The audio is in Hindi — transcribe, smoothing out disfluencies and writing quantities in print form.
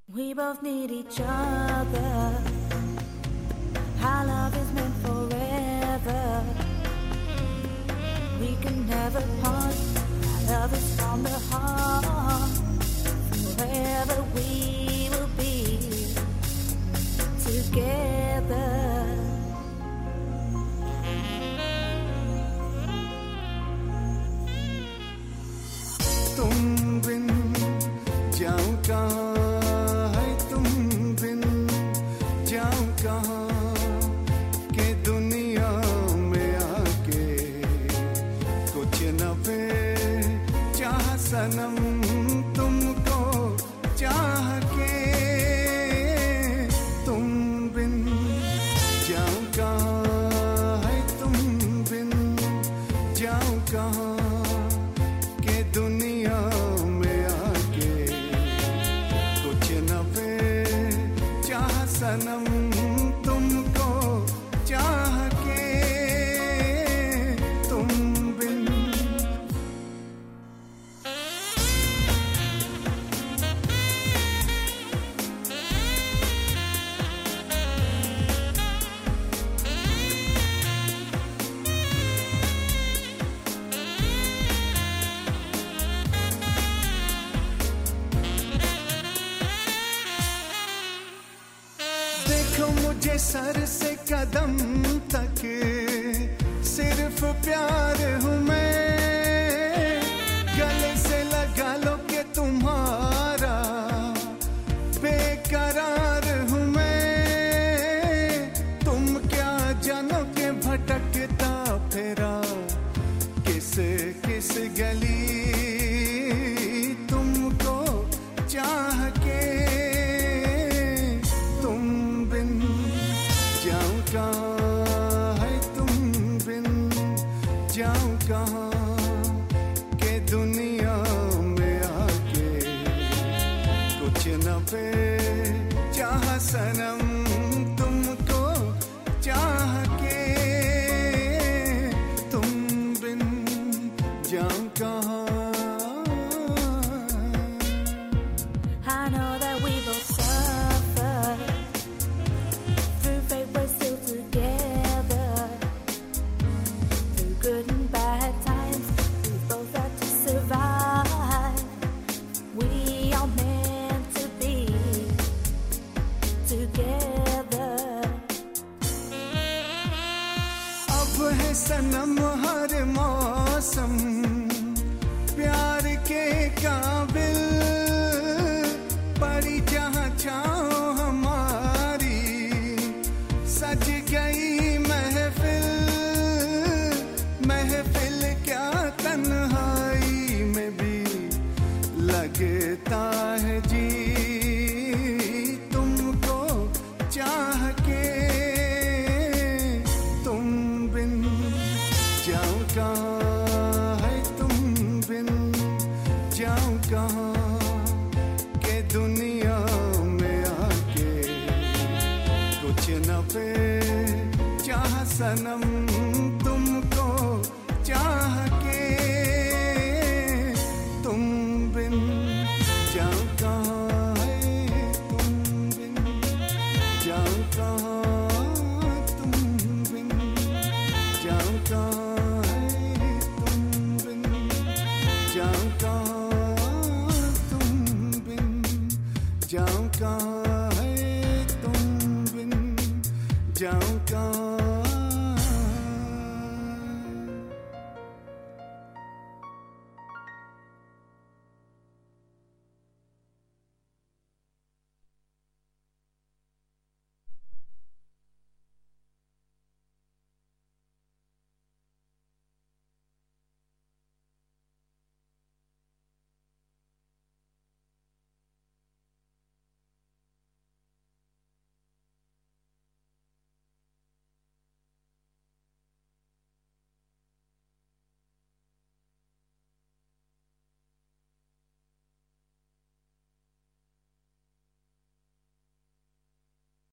We both need each other. Our love is meant forever. We can never part. Our love is from the heart. Forever we will be together. तुम बिन जाऊं कहाँ है, तुम बिन जाऊं कहाँ के दुनिया में आके कुछ न पे चाह सनम तुमको चाह के। तुम बिन जाऊं कहाँ है, तुम बिन जाऊं कहाँ के दुनिया में आके कुछ न पे चाह सनम तुमको चाह के। तुम बिन मुझे सर से कदम तक सिर्फ प्यार हूँ मैं। गले से लगा लो कि तुम्हारा बेकरार हूँ मैं। तुम क्या जानो कि भटकता फिरा किस किस गली तुमको चाह के। कहाँ है तुम बिन जाऊं कहाँ के दुनिया में आके कुछ न पे चाह सनम तुमको चाह के। तुम बिन जाऊं कहाँ। I know that we both suffer. Through fate we're still together. Through good and bad times we both had to survive. We are meant to be together. अब है सनम हर मौसम प्यार के काबिल। पड़ी जहाँ छाँव हमारी सज गई महफिल। महफिल क्या तन्हाई में भी लगता है जी तुमको चाह के। तुम बिन जाऊं कहाँ है, तुम बिन जाऊं कहाँ के दुनिया में आके कुछ न पे चाह सनम तुमको चाह के। तुम बिन जाऊं कहाँ।